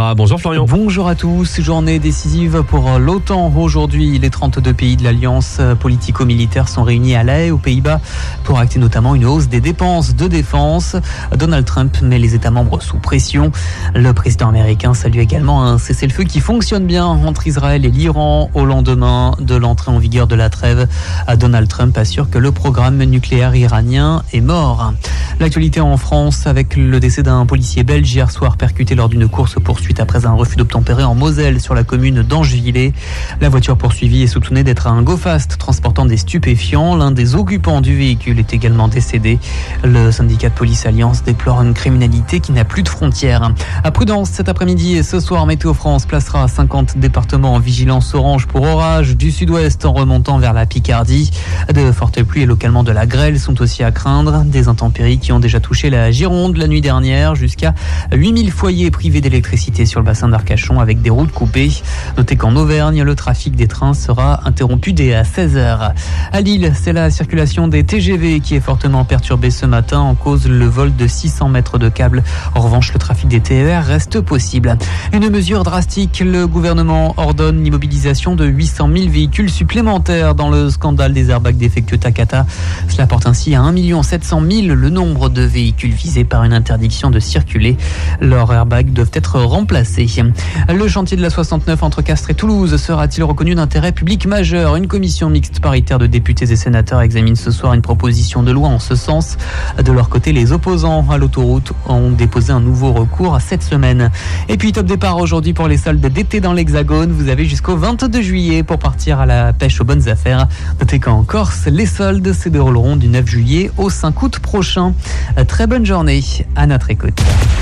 Vera. Bonjour Florian. Bonjour à tous. Journée décisive pour l'OTAN. Aujourd'hui, les 32 pays de l'Alliance politico-militaire sont réunis à La Haye, aux Pays-Bas, pour acter notamment une hausse des dépenses de défense. Donald Trump met les États membres sous pression. Le président américain salue également un cessez-le-feu qui fonctionne bien entre Israël et l'Iran au lendemain de l'entrée en vigueur de la trêve. Donald Trump assure que le programme nucléaire iranien est mort. L'actualité en France avec le décès d'un policier belge hier soir percuté lors d'une course-poursuite après un refus d'obtempérer en Moselle sur la commune d'Angevillers. La voiture poursuivie est soupçonnée d'être un go-fast transportant des stupéfiants. L'un des occupants du véhicule est également décédé. Le syndicat de police Alliance déplore une criminalité qui n'a plus de frontières. À prudence, cet après-midi et ce soir, Météo France placera 50 départements en vigilance orange pour orage du sud-ouest en remontant vers la Picardie. De fortes pluies et localement de la grêle sont aussi à craindre. Des intempéries qui ont déjà touché la Gironde la nuit dernière, jusqu'à 8000 foyers privés d'électricité sur le bassin d'Arcachon avec des routes coupées. Notez qu'en Auvergne, le trafic des trains sera interrompu dès à 16h. À Lille, c'est la circulation des TGV qui est fortement perturbée ce matin en cause le vol de 600 mètres de câbles. En revanche, le trafic des TER reste possible. Une mesure drastique, le gouvernement ordonne l'immobilisation de 800 000 véhicules supplémentaires dans le scandale des airbags défectueux Takata. Cela porte ainsi à 1 700 000 le nombre de véhicules visés par une interdiction de circuler. Leurs airbags doivent être remplacés. Le chantier de la 69 entre Castres et Toulouse sera-t-il reconnu d'intérêt public majeur ? Une commission mixte paritaire de députés et sénateurs examine ce soir une proposition de loi en ce sens. De leur côté, les opposants à l'autoroute ont déposé un nouveau recours cette semaine. Et puis top départ aujourd'hui pour les soldes d'été dans l'Hexagone. Vous avez jusqu'au 22 juillet pour partir à la pêche aux bonnes affaires. Notez qu'en Corse, les soldes se dérouleront du 9 juillet au 5 août prochain. Très bonne journée à notre écoute.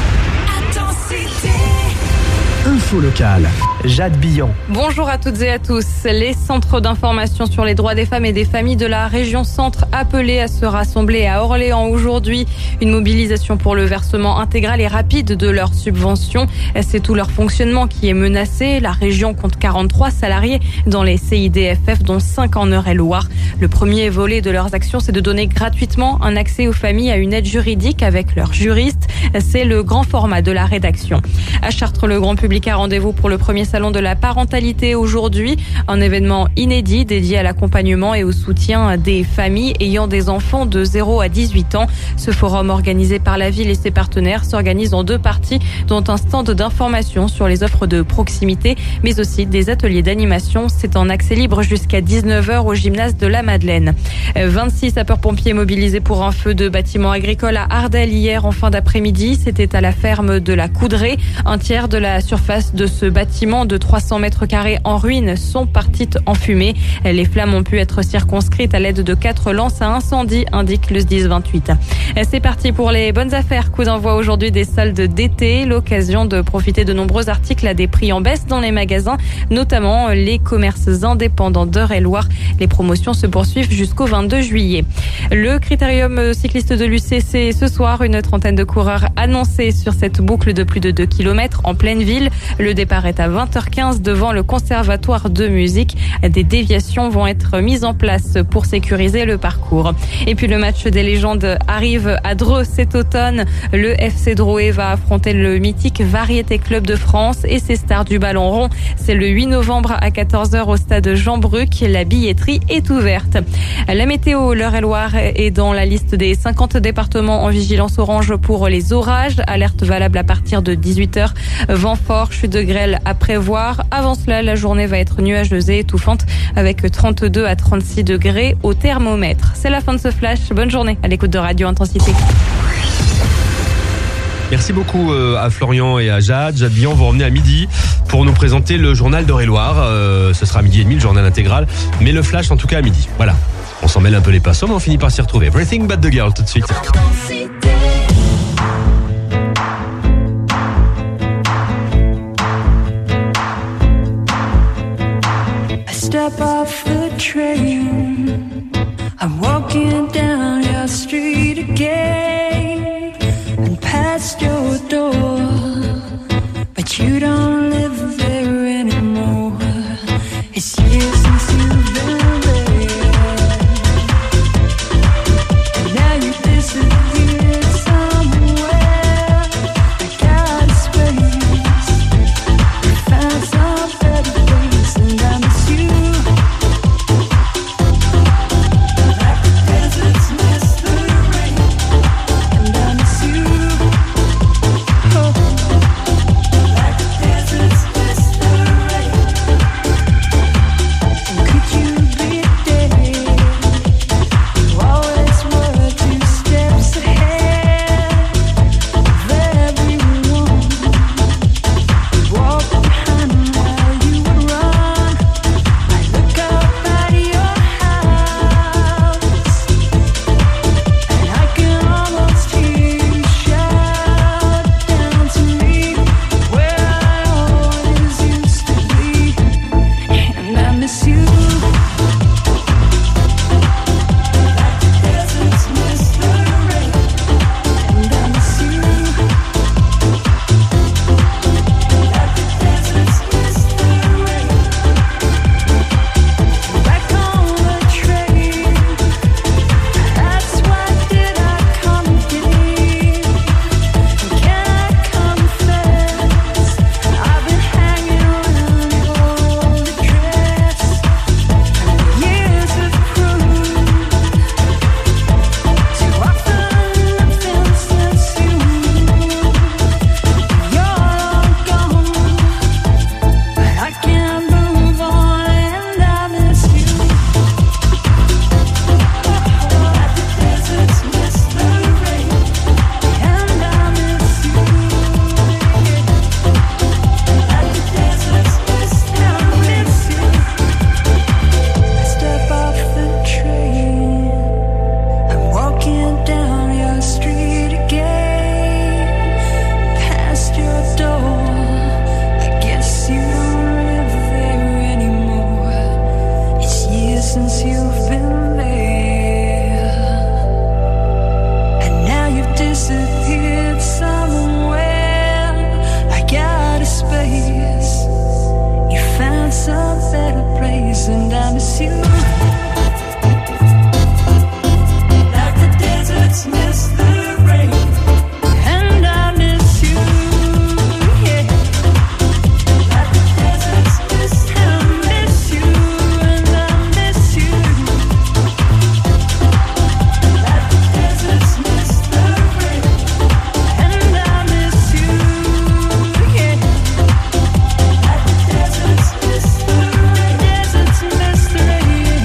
Info locale, Jade Billon. Bonjour à toutes et à tous. Les centres d'information sur les droits des femmes et des familles de la région centre appelés à se rassembler à Orléans aujourd'hui. Une mobilisation pour le versement intégral et rapide de leurs subventions. C'est tout leur fonctionnement qui est menacé. La région compte 43 salariés dans les CIDFF, dont 5 en Eure-et-Loire. Le premier volet de leurs actions, c'est de donner gratuitement un accès aux familles à une aide juridique avec leurs juristes. C'est le grand format de la rédaction. À Chartres, le grand public a rendez-vous pour le premier salon de la parentalité aujourd'hui. Un événement inédit dédié à l'accompagnement et au soutien des familles ayant des enfants de 0 à 18 ans. Ce forum organisé par la ville et ses partenaires s'organise en 2 parties, dont un stand d'information sur les offres de proximité, mais aussi des ateliers d'animation. C'est en accès libre jusqu'à 19h au gymnase de la Madeleine. 26 sapeurs-pompiers mobilisés pour un feu de bâtiment agricole à Ardelles hier en fin d'après-midi. C'était à la ferme de la Coudray. Un tiers de la surface de ce bâtiment de 300 mètres carrés en ruine sont parties en fumée. Les flammes ont pu être circonscrites à l'aide de 4 lances à incendie, indique le SDIS 28. C'est parti pour les bonnes affaires. Coup d'envoi aujourd'hui des soldes d'été. L'occasion de profiter de nombreux articles à des prix en baisse dans les magasins, notamment les commerces indépendants d'Eure-et-Loire. Les promotions se poursuivent jusqu'au 22 juillet. Le critérium cycliste de l'UCC ce soir, une trentaine de coureurs annoncés sur cette boucle de plus de 2 km en pleine ville. Le départ est à 20h15 devant le Conservatoire de musique. Des déviations vont être mises en place pour sécuriser le parcours. Et puis le match des légendes arrive à Dreux cet automne. Le FC Drouet va affronter le mythique Variété Club de France et ses stars du ballon rond. C'est le 8 novembre à 14h au stade Jean-Bruc. La billetterie est ouverte. La météo, l'Eure-et-Loire est dans la liste des 50 départements en vigilance orange pour les orages. Alerte valable à partir de 18h. Vent fort, chute de grêle à prévoir. Avant cela, la journée va être nuageuse et étouffante avec 32 à 36 degrés au thermomètre. C'est la fin de ce flash. Bonne journée à l'écoute de Radio Intensité. Merci beaucoup à Florian et à Jade. Jade Billon, vous revenez à midi pour nous présenter le journal d'Eure-et-Loire. Ce sera à 12h30, le journal intégral. Mais le flash, en tout cas, à midi. Voilà. On s'en mêle un peu les pinceaux, mais on finit par s'y retrouver. Everything but the girl, tout de suite. Step off the train, I'm walking down your street again and past your door, but you don't live there anymore. It's years since you've been there, and now you disappeared somewhere. I got a space you. Like the deserts miss the rain. And I miss you, yeah. Like the deserts miss you. I miss you, and I miss you. Like the deserts miss the rain. And I miss you, yeah. Like the deserts miss the rain. Deserts miss the rain.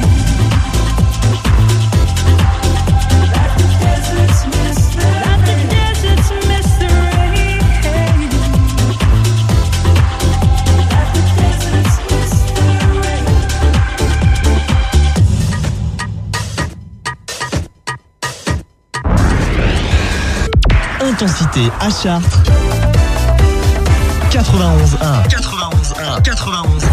Like the deserts miss the rain. Like the deserts miss the rain. Like the deserts miss the rain. Intensité à Chartres. 91.1. 91.1. 91.1.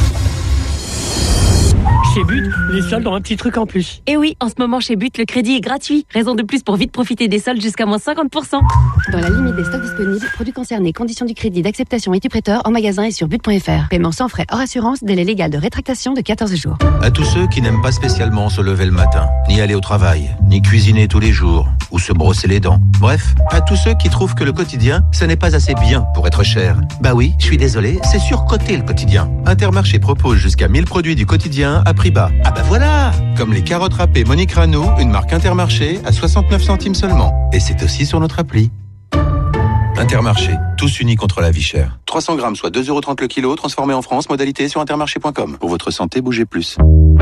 Chez But, les soldes ont un petit truc en plus. Et oui, en ce moment chez But, le crédit est gratuit. Raison de plus pour vite profiter des soldes jusqu'à moins 50%. Dans la limite des stocks disponibles, produits concernés, conditions du crédit, d'acceptation et du prêteur en magasin et sur but.fr. Paiement sans frais hors assurance, délai légal de rétractation de 14 jours. À tous ceux qui n'aiment pas spécialement se lever le matin, ni aller au travail, ni cuisiner tous les jours, ou se brosser les dents. Bref, à tous ceux qui trouvent que le quotidien, ce n'est pas assez bien pour être cher. Bah oui, je suis désolé, c'est surcoté le quotidien. Intermarché propose jusqu'à 1000 produits du quotidien à prix bas. Ah bah voilà! Comme les carottes râpées Monique Ranou, une marque Intermarché à 69 centimes seulement. Et c'est aussi sur notre appli. Intermarché, tous unis contre la vie chère. 300 grammes, soit 2,30€ le kilo, transformé en France, modalité sur intermarché.com. Pour votre santé, bougez plus.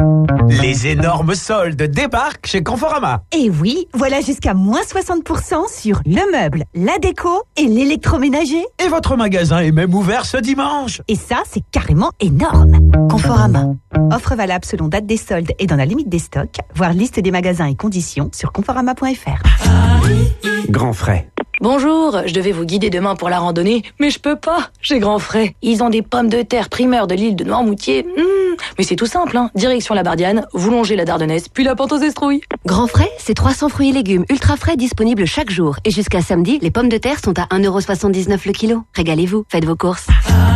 Les énormes soldes débarquent chez Conforama. Et oui, voilà jusqu'à moins 60% sur le meuble, la déco et l'électroménager. Et votre magasin est même ouvert ce dimanche. Et ça, c'est carrément énorme. Conforama. Offre valable selon date des soldes et dans la limite des stocks. Voir liste des magasins et conditions sur conforama.fr. Grand frais. Bonjour, je devais vous guider demain pour la randonnée, mais je peux pas, j'ai grand frais. Ils ont des pommes de terre primeurs de l'île de Noirmoutier. Mais c'est tout simple, hein. Direction la Bardiane, vous longez la Dardennaise, puis la pente aux Estrouilles. Grand frais, c'est 300 fruits et légumes ultra frais disponibles chaque jour. Et jusqu'à samedi, les pommes de terre sont à 1,79€ le kilo. Régalez-vous, faites vos courses.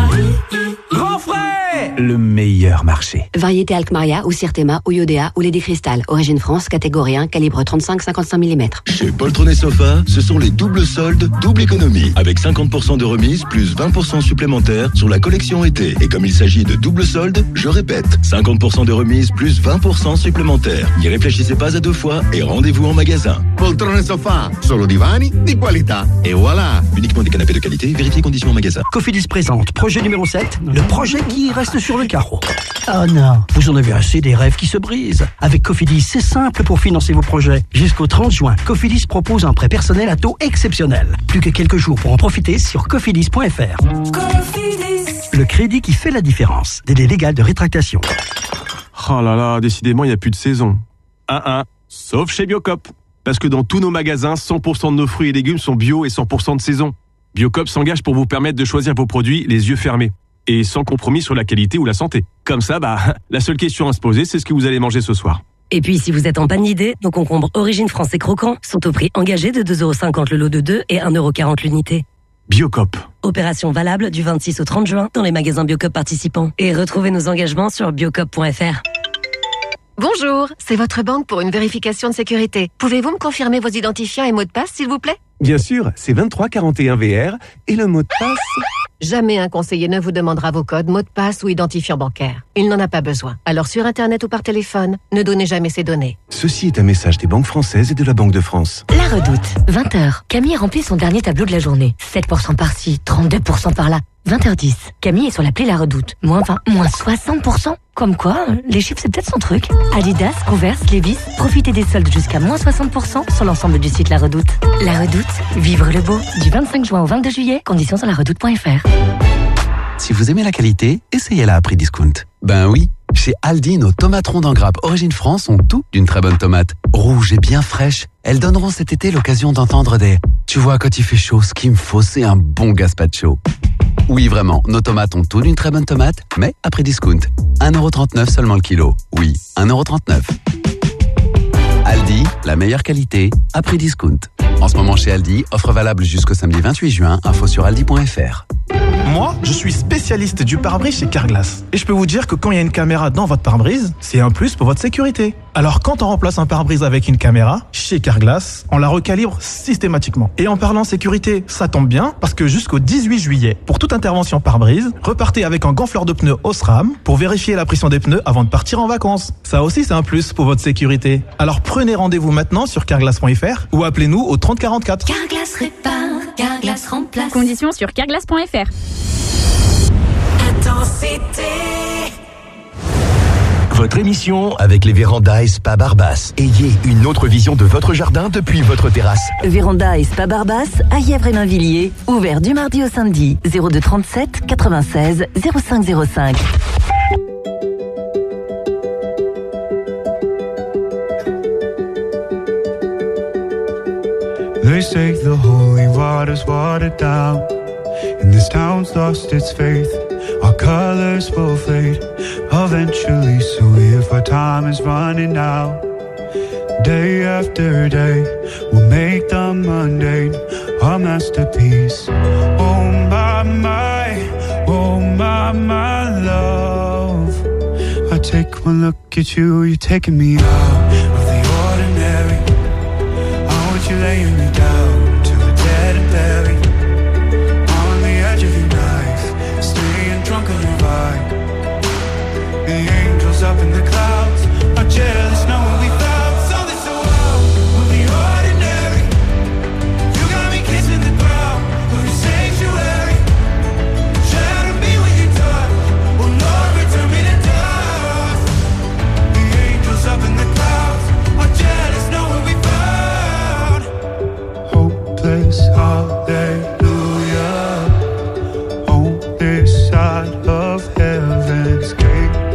Grand frais, le meilleur marché. Variété Alkmaria ou Sirtema ou Iodea ou Lady Crystal. Origine France, catégorie 1, calibre 35-55 mm. Chez Poltron et Sofa, ce sont les doubles soldes, double économie. Avec 50% de remise plus 20% supplémentaires sur la collection été. Et comme il s'agit de double soldes, je répète, 50% de remise plus 20% supplémentaires. N'y réfléchissez pas à deux fois et rendez-vous en magasin. Poltron et Sofa, solo divani di qualità. Et voilà. Uniquement des canapés de qualité, vérifiez conditions en magasin. Cofidis présente projet numéro 7, le projet qui reste sur le carreau. Oh non, vous en avez assez des rêves qui se brisent. Avec Cofidis, c'est simple pour financer vos projets. Jusqu'au 30 juin, Cofidis propose un prêt personnel à taux exceptionnel. Plus que quelques jours pour en profiter sur cofidis.fr. Le crédit qui fait la différence. Délai légal de rétractation. Oh là là, décidément, il n'y a plus de saison. Sauf chez Biocop. Parce que dans tous nos magasins, 100% de nos fruits et légumes sont bio et 100% de saison. Biocop s'engage pour vous permettre de choisir vos produits les yeux fermés. Et sans compromis sur la qualité ou la santé. Comme ça, la seule question à se poser, c'est ce que vous allez manger ce soir. Et puis, si vous êtes en panne d'idées, nos concombres Origine France et Croquants sont au prix engagé de 2,50€ le lot de 2 et 1,40€ l'unité. Biocop. Opération valable du 26 au 30 juin dans les magasins Biocop participants. Et retrouvez nos engagements sur biocop.fr. Bonjour, c'est votre banque pour une vérification de sécurité. Pouvez-vous me confirmer vos identifiants et mots de passe, s'il vous plaît? Bien sûr, c'est 2341VR et le mot de passe... Jamais un conseiller ne vous demandera vos codes, mots de passe ou identifiant bancaire. Il n'en a pas besoin. Alors sur Internet ou par téléphone, ne donnez jamais ces données. Ceci est un message des banques françaises et de la Banque de France. La Redoute, 20h. Camille remplit son dernier tableau de la journée. 7% par-ci, 32% par-là. 20h10. Camille est sur l'appli La Redoute. Moins 20, moins 60%. Comme quoi, les chiffres c'est peut-être son truc. Adidas, Converse, Levi's, profitez des soldes jusqu'à moins 60% sur l'ensemble du site La Redoute. La Redoute, vivre le beau. Du 25 juin au 22 juillet, conditions sur laredoute.fr. Si vous aimez la qualité, essayez-la à prix discount. Ben oui, chez Aldi, nos tomates rondes en grappe Origine France ont tout d'une très bonne tomate. Rouges et bien fraîches, elles donneront cet été l'occasion d'entendre des « Tu vois, quand il fait chaud, ce qu'il me faut, c'est un bon gazpacho ». Oui, vraiment, nos tomates ont tout d'une très bonne tomate, mais à prix discount. 1,39€ seulement le kilo. Oui, 1,39€. Aldi, la meilleure qualité, à prix discount. En ce moment chez Aldi, offre valable jusqu'au samedi 28 juin, info sur aldi.fr. Moi, je suis spécialiste du pare-brise chez Carglass. Et je peux vous dire que quand il y a une caméra dans votre pare-brise, c'est un plus pour votre sécurité. Alors quand on remplace un pare-brise avec une caméra, chez Carglass, on la recalibre systématiquement. Et en parlant sécurité, ça tombe bien, parce que jusqu'au 18 juillet, pour toute intervention pare-brise, repartez avec un gonfleur de pneus Osram pour vérifier la pression des pneus avant de partir en vacances. Ça aussi, c'est un plus pour votre sécurité. Alors prenez rendez-vous maintenant sur carglass.fr ou appelez-nous au 30 44. Carglass répare, Carglass remplace. Conditions sur carglass.fr. Intensité. Votre émission avec les vérandas et Spa Barbas. Ayez une autre vision de votre jardin depuis votre terrasse. Véranda et Spa Barbas à Yèvres-et-Mainvilliers. Ouvert du mardi au samedi. 02 37 96 05 05. They say the holy water's watered down, and this town's lost its faith. Our colors will fade eventually, so if our time is running out, day after day, we'll make the mundane our masterpiece. Oh my, oh my love. I take one look at you, you're taking me out of the ordinary. I want you laying me down till we're dead and buried, on the edge of your knife, staying drunk on your vibe. The angels up in the clouds are jealous knowing we found something so wild of the ordinary. You got me kissing the ground of your sanctuary. Shadow me when you touch, oh Lord, return me to dust. The angels up in the clouds are jealous knowing we found hopeless hallelujah on this side of heaven's gate.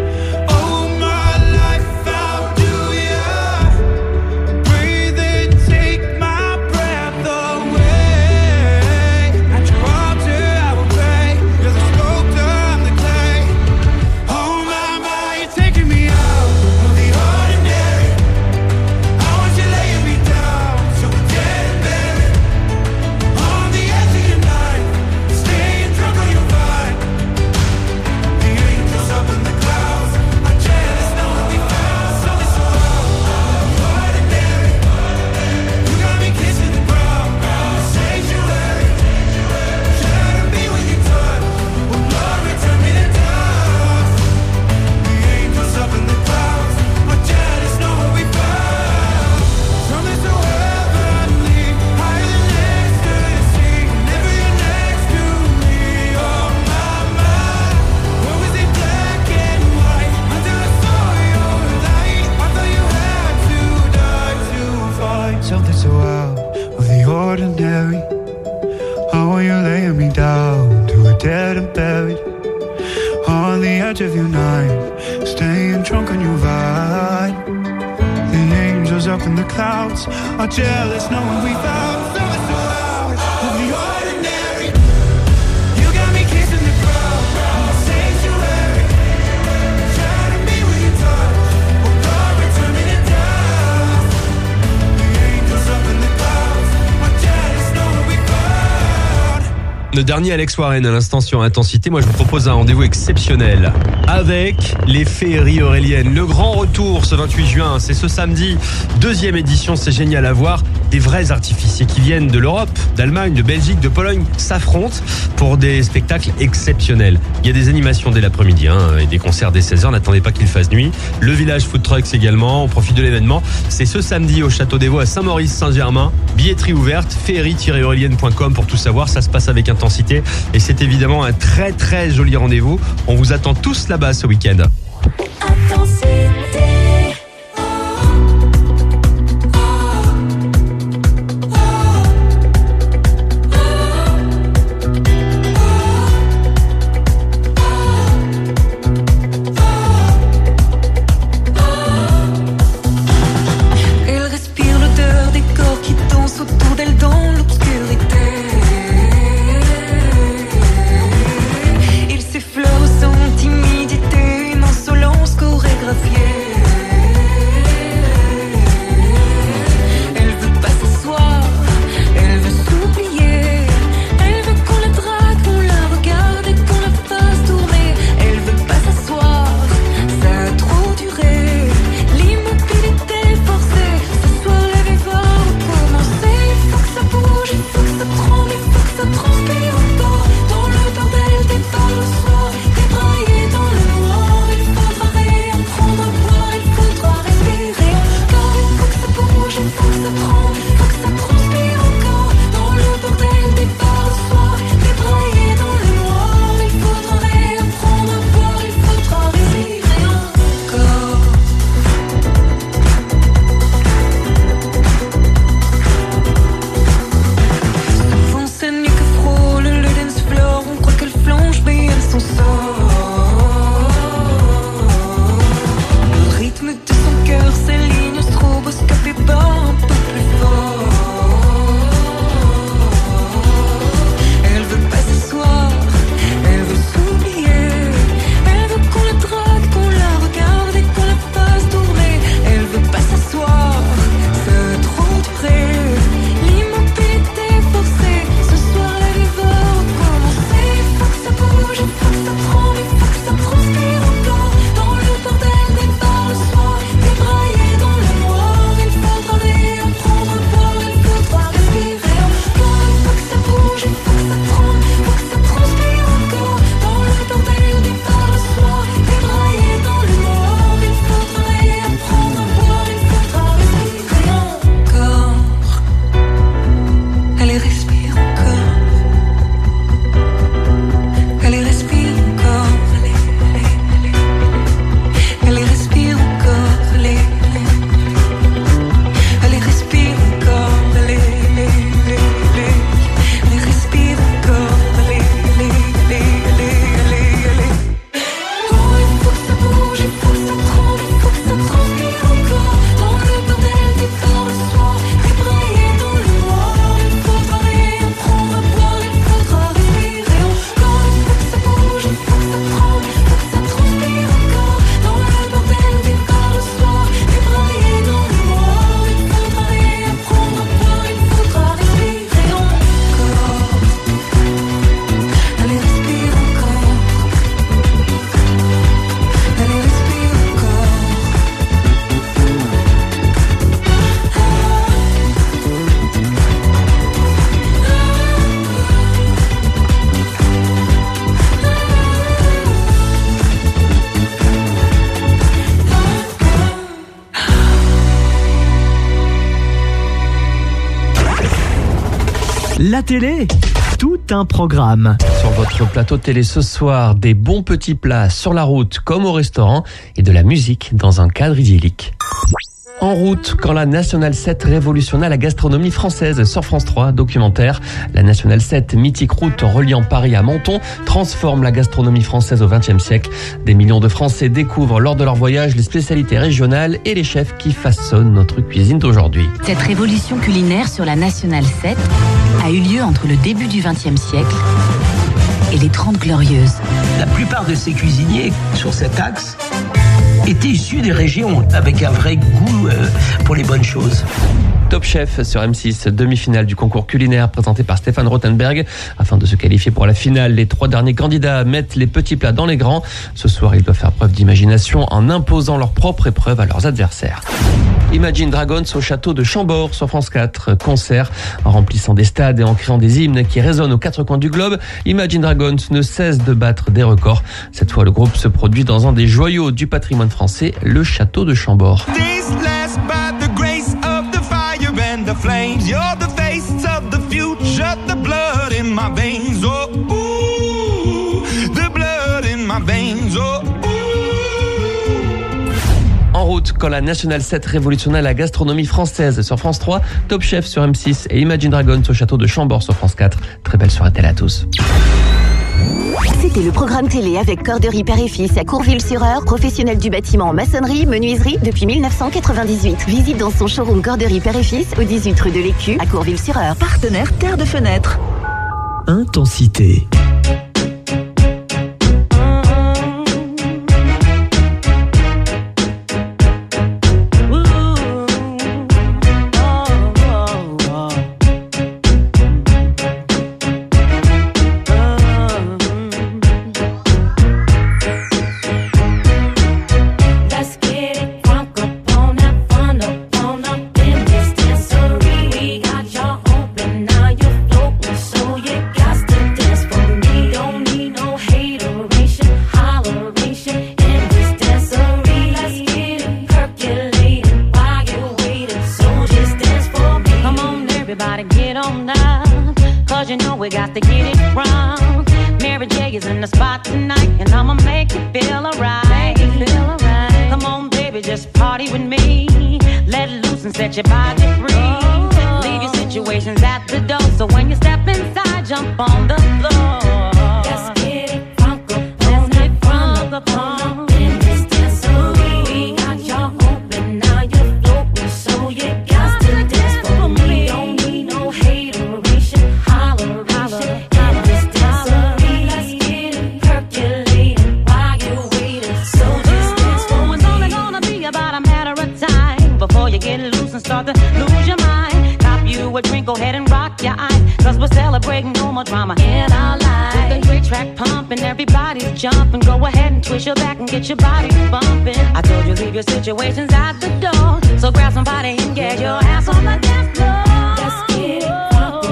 Something so out of the ordinary. How are you laying me down to a dead and buried, on the edge of your knife, staying drunk on your vibe. The angels up in the clouds are jealous knowing we found something so out of the ordinary. You got me kissing the ground, the sanctuary. Shadow me when you touch, oh God, return me to dust. The angels up in the clouds are jealous knowing we found. Le dernier Alex Warren à l'instant sur Intensité. Moi je vous propose un rendez-vous exceptionnel avec les féeries auréliennes. Le grand retour ce 28 juin, c'est ce samedi, 2e édition, c'est génial à voir. Des vrais artificiers qui viennent de l'Europe, d'Allemagne, de Belgique, de Pologne s'affrontent pour des spectacles exceptionnels. Il y a des animations dès l'après-midi et des concerts dès 16h, n'attendez pas qu'il fasse nuit. Le village Food Trucks également, on profite de l'événement. C'est ce samedi au Château des Vaux à Saint-Maurice-Saint-Germain. Billetterie ouverte, féerie-aurelienne.com pour tout savoir, ça se passe avec Intensité et c'est évidemment un très très joli rendez-vous. On vous attend tous là-bas ce week-end. Elle respire l'odeur des corps qui dansent autour d'elle dans l'obscurité. Il s'effleure sans timidité, non La télé, tout un programme. Sur votre plateau télé ce soir, des bons petits plats sur la route comme au restaurant et de la musique dans un cadre idyllique. En route, quand la Nationale 7 révolutionna la gastronomie française sur France 3, documentaire. La Nationale 7, mythique route reliant Paris à Menton, transforme la gastronomie française au XXe siècle. Des millions de Français découvrent lors de leur voyage les spécialités régionales et les chefs qui façonnent notre cuisine d'aujourd'hui. Cette révolution culinaire sur la Nationale 7 a eu lieu entre le début du XXe siècle et les 30 Glorieuses. La plupart de ces cuisiniers sur cet axe étaient issus des régions avec un vrai goût pour les bonnes choses. Top Chef sur M6, demi-finale du concours culinaire présenté par Stéphane Rothenberg. Afin de se qualifier pour la finale, les 3 derniers candidats mettent les petits plats dans les grands. Ce soir, ils doivent faire preuve d'imagination en imposant leur propre épreuve à leurs adversaires. Imagine Dragons au château de Chambord sur France 4. Concert en remplissant des stades et en créant des hymnes qui résonnent aux 4 coins du globe. Imagine Dragons ne cesse de battre des records. Cette fois, le groupe se produit dans un des joyaux du patrimoine français, le château de Chambord. The flames, you're the face of the future, the blood in my veins, oh ooh, the blood in my veins, oh ooh. En route, quand la Nationale 7 révolutionna la gastronomie française sur France 3, Top Chef sur M6 et Imagine Dragons au château de Chambord sur France 4. Très belle soirée à tous. C'était le programme télé avec Corderie Père et Fils à Courville-sur-Eure, professionnel du bâtiment en maçonnerie, menuiserie depuis 1998. Visite dans son showroom Corderie Père et Fils au 18 rue de l'Écu à Courville-sur-Eure. Partenaire Terre de Fenêtre. Intensité. Set your body free. Leave your situations at the door. So when you step inside, jump on the floor. Let's get it crunk up in this dancery. We got y'all open, now you're floating, so you got to dance for me. Don't need no hateration, holleration in this dancery. Let's get it percolating while you're waiting. So just dance for me. It's only gonna be about a matter of time before you get loose and start to lose your mind. Cop you a drink, go ahead and rock your eyes, cause we're celebrating no more drama in our lives. With a great track pumping, everybody's jumping. Go ahead and twist your back and get your body bumping. I told you leave your situations at the door, so grab somebody and get your ass on the dance floor. Let's get it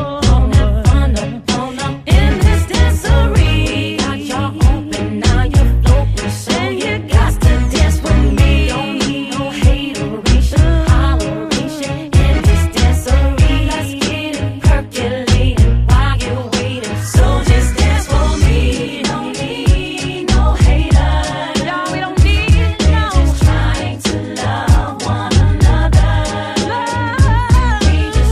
fun up in this dancery. Got y'all open, now you're floating, so you got to dance with me. Don't need no hateration, holleration in this dancery. Let's get it percolating while you're waiting. So just dance for me. Don't need no haters. Y'all, we don't need no. We're just trying to love one another. We just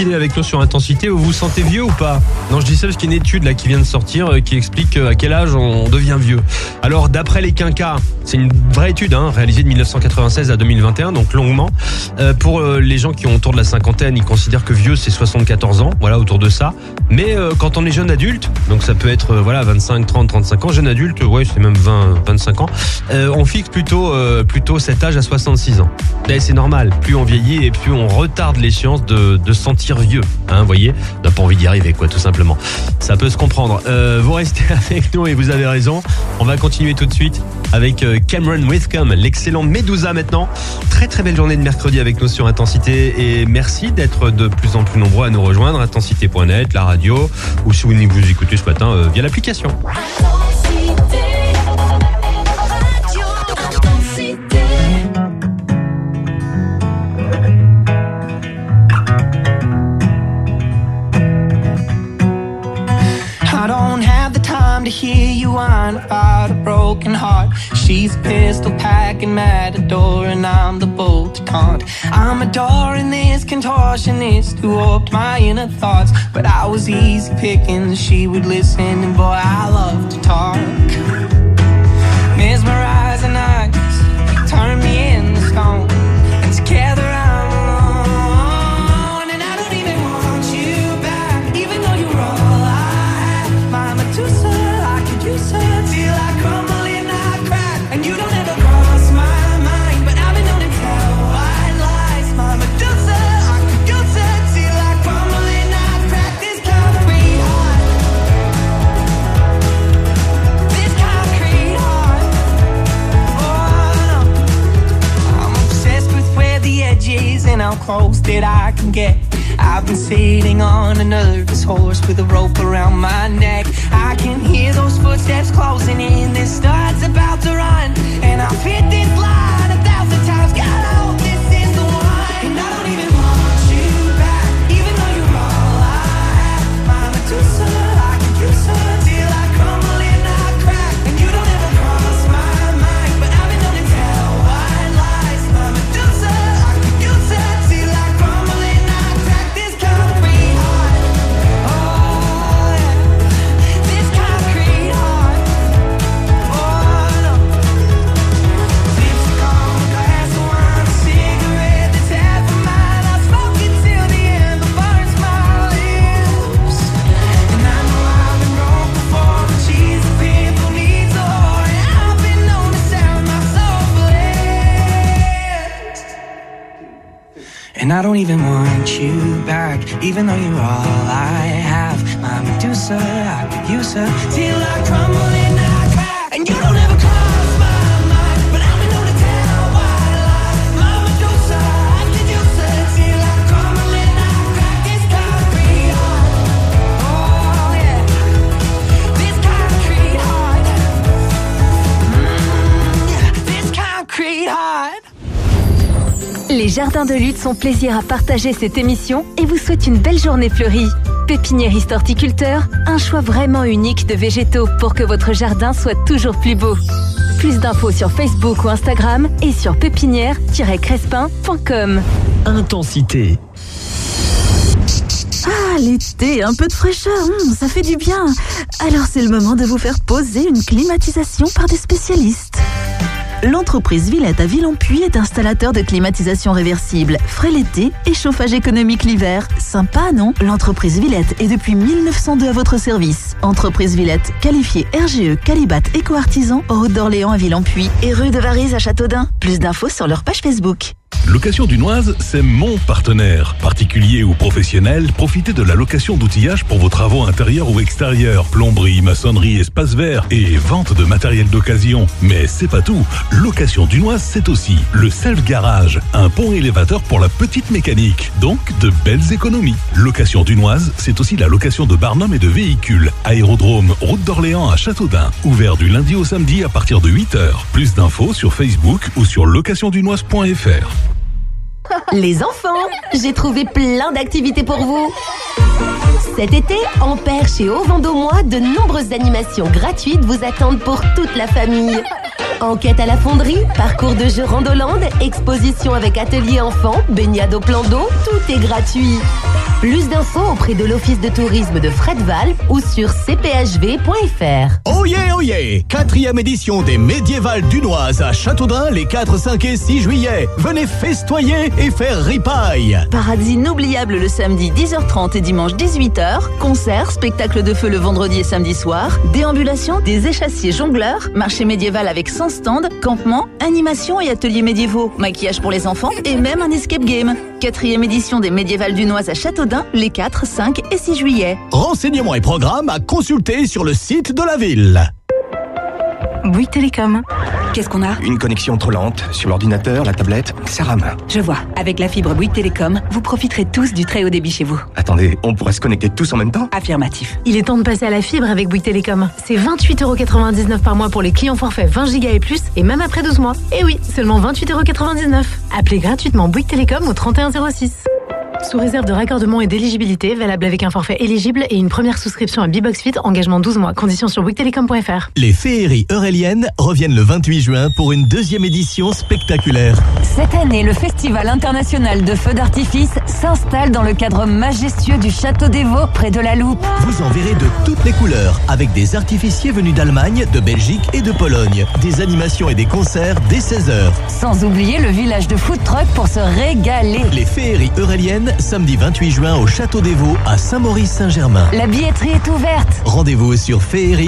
ciné avec nous sur Intensité. Vous vous sentez vieux ou pas? Non, je dis ça parce qu'il y a une étude là qui vient de sortir qui explique à quel âge on devient vieux. Alors, d'après les quinquas, c'est une vraie étude réalisée de 1996 à 2021, donc longuement. Pour les gens qui ont autour de la cinquantaine, ils considèrent que vieux c'est 74 ans, voilà, autour de ça. Mais quand on est jeune adulte, donc ça peut être 25, 30, 35 ans, jeune adulte, ouais, c'est même 20, 25 ans, on fixe plutôt cet âge à 66 ans. Et c'est normal, plus on vieillit et plus on retarde l'échéance de se sentir vieux, vous voyez, on n'a pas envie d'y arriver, quoi, tout simplement. Ça peut se comprendre. Vous restez avec nous et vous avez raison. On va continuer tout de suite avec Cameron Whitcomb, l'excellent Medusa maintenant. Très très belle journée de mercredi avec nous sur Intensité et merci d'être de plus en plus nombreux à nous rejoindre. Intensité.net, la radio ou si vous nous écoutez ce matin via l'application. I don't have the time to hear you whine about a broken heart. She's a pistol packing matador and I'm the bolt to taunt. I'm adoring this contortionist who warped my inner thoughts, but I was easy picking, she would listen and boy I love to talk. Mesmerizing eyes turn me into stone, and together I'm alone, and I don't even want you back, even though you're all I have. My Medusa, I could use her till I crumble and I crack, and you don't ever cross my mind, but I've been known to tell white lies. My Medusa, I could use her till I crumble and I crack. This concrete heart, this concrete heart. Oh no, I'm obsessed with where the edge is and how close that I can get. I've been sitting on a nervous horse with a rope around my neck. I can hear those footsteps closing in. This start's about to run, and I've hit this line 1,000 times. God, I hope this is the one. And I don't even want you back, even though you're all I have. My Medusa, I could use her till I crumble and I crack, and you don't ever cross my mind, but I've been known to tell white lies. My Medusa, I could use her till I crumble and I crack. This concrete heart, oh yeah, this concrete heart, oh no. Lipstick on a glass of wine, a cigarette that's half of mine. I smoke it till the end, it burns my lips. And I know I've been broke before, but she's a pimple needs a whore, and I've been known to sell my soul for less. And I don't even want you back, even though you're all I have. My Medusa, I could use her till I crumble and I crack, and you don't ever cross my mind, but I've been known to tell white lies. My Medusa, I could use her till I crumble and I crack. This concrete heart, oh yeah, this concrete heart, yeah, this concrete heart. Les Jardins de Lutte sont plaisir à partager cette émission et vous souhaitent une belle journée fleurie. Pépiniériste horticulteur, un choix vraiment unique de végétaux pour que votre jardin soit toujours plus beau. Plus d'infos sur Facebook ou Instagram et sur pépinière-crespin.com. Intensité. Ah, l'été, un peu de fraîcheur, ça fait du bien. Alors c'est le moment de vous faire poser une climatisation par des spécialistes. L'entreprise Villette à Villers-en-Puy est installateur de climatisation réversible, frais l'été et chauffage économique l'hiver. Sympa, non? L'entreprise Villette est depuis 1902 à votre service. Entreprise Villette, qualifiée RGE, Calibat, Éco-Artisan, Route d'Orléans à Villers-en-Puy et rue de Varise à Châteaudun. Plus d'infos sur leur page Facebook. Location Dunoise, c'est mon partenaire. Particulier ou professionnel, profitez de la location d'outillage pour vos travaux intérieurs ou extérieurs. Plomberie, maçonnerie, espace vert et vente de matériel d'occasion. Mais c'est pas tout. Location Dunoise, c'est aussi le self-garage, un pont élévateur pour la petite mécanique. Donc, de belles économies. Location Dunoise, c'est aussi la location de barnum et de véhicules. Aérodrome, route d'Orléans à Châteaudun. Ouvert du lundi au samedi à partir de 8h. Plus d'infos sur Facebook ou sur locationdunoise.fr. Les enfants, j'ai trouvé plein d'activités pour vous. Cet été, Ampère chez Au Vendômois, de nombreuses animations gratuites vous attendent pour toute la famille. Enquête à la fonderie, parcours de jeux Randoland, exposition avec atelier enfants, baignade au plan d'eau, tout est gratuit. Plus d'infos auprès de l'Office de tourisme de Fredval ou sur cphv.fr. Oh yeah, oh yeah! 4e édition des Médiévales dunoises à Châteaudun les 4, 5 et 6 juillet. Venez festoyer et faire ripaille. Parades inoubliables le samedi 10h30 et dimanche 18h. Concerts, spectacles de feu le vendredi et samedi soir. Déambulation, des échassiers jongleurs. Marché médiéval avec 100 stands. Campement, animation et ateliers médiévaux. Maquillage pour les enfants et même un escape game. 4e édition des Médiévales dunoises à Châteaudun les 4, 5 et 6 juillet. Renseignements et programmes à consulter sur le site de la ville. Bouygues Télécom. Qu'est-ce qu'on a? Une connexion trop lente sur l'ordinateur, la tablette, ça rame. Je vois. Avec la fibre Bouygues Télécom, vous profiterez tous du très haut débit chez vous. Attendez, on pourrait se connecter tous en même temps? Affirmatif. Il est temps de passer à la fibre avec Bouygues Télécom. C'est 28,99€ par mois pour les clients forfaits 20 Go et plus, et même après 12 mois. Et oui, seulement 28,99€. Appelez gratuitement Bouygues Télécom au 3106. Sous réserve de raccordement et d'éligibilité, valable avec un forfait éligible et une première souscription à Bbox Fit, engagement 12 mois. Conditions sur bouyguestelecom.fr. Les féeries euréliennes reviennent le 28 juin pour une 2e édition spectaculaire. Cette année, le Festival international de feux d'artifice s'installe dans le cadre majestueux du Château des Vaux, près de la Loupe. Vous en verrez de toutes les couleurs, avec des artificiers venus d'Allemagne, de Belgique et de Pologne. Des animations et des concerts dès 16h. Sans oublier le village de food truck pour se régaler. Les féeries euréliennes, samedi 28 juin au Château des Vaux à Saint-Maurice-Saint-Germain. La billetterie est ouverte. Rendez-vous sur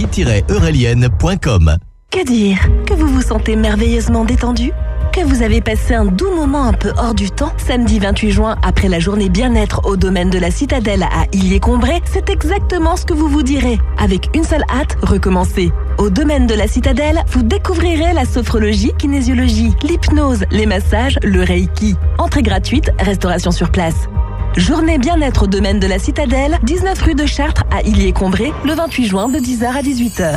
féerie-eurélienne.com. Que dire? Que vous vous sentez merveilleusement détendu? Que vous avez passé un doux moment un peu hors du temps? Samedi 28 juin, après la journée bien-être au domaine de la Citadelle à Illiers-Combré, c'est exactement ce que vous vous direz. Avec une seule hâte, recommencez. Au domaine de la Citadelle, vous découvrirez la sophrologie, kinésiologie, l'hypnose, les massages, le reiki. Entrée gratuite, restauration sur place. Journée bien-être au domaine de la Citadelle, 19 rue de Chartres à Illiers-Combré, le 28 juin de 10h à 18h.